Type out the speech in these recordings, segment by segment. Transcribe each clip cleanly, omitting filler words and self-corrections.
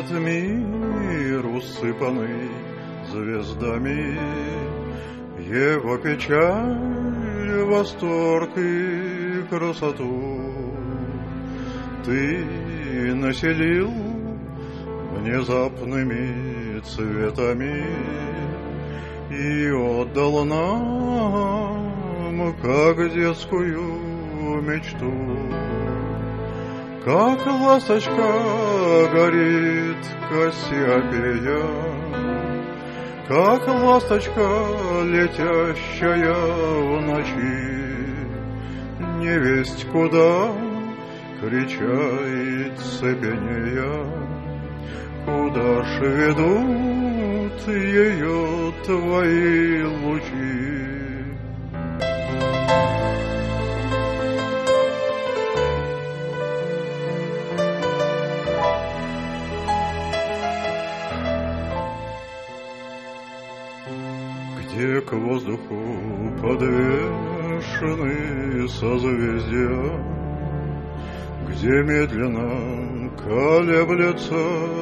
Этот мир, усыпанный звездами, его печаль, восторг и красоту ты населил внезапными цветами и отдал нам, как детскую мечту. Как ласточка горит Кассиопея, как ласточка, летящая в ночи, невесть куда кричает цепенея, куда ж ведут ее твои лучи. Где к воздуху подвешены созвездия, где медленно колеблется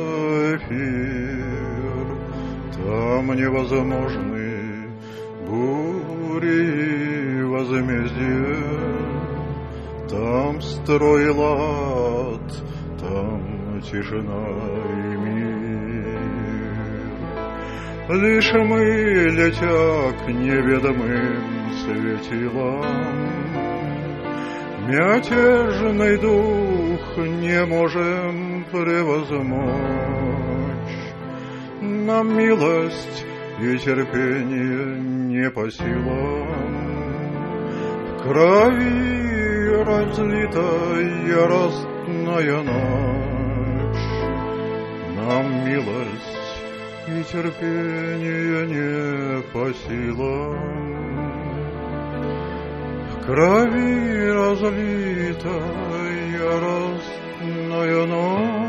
эфир, там невозможны бури и возмездия, там строй и лад, там тишина и мир. Лишь мы, летя к неведомым светилам, мятежный дух не можем превозмочь. Нам милость и терпение не по силам. В крови разлита яростная ночь. Нам милость и терпение не по силам. В крови разлита яростная ночь.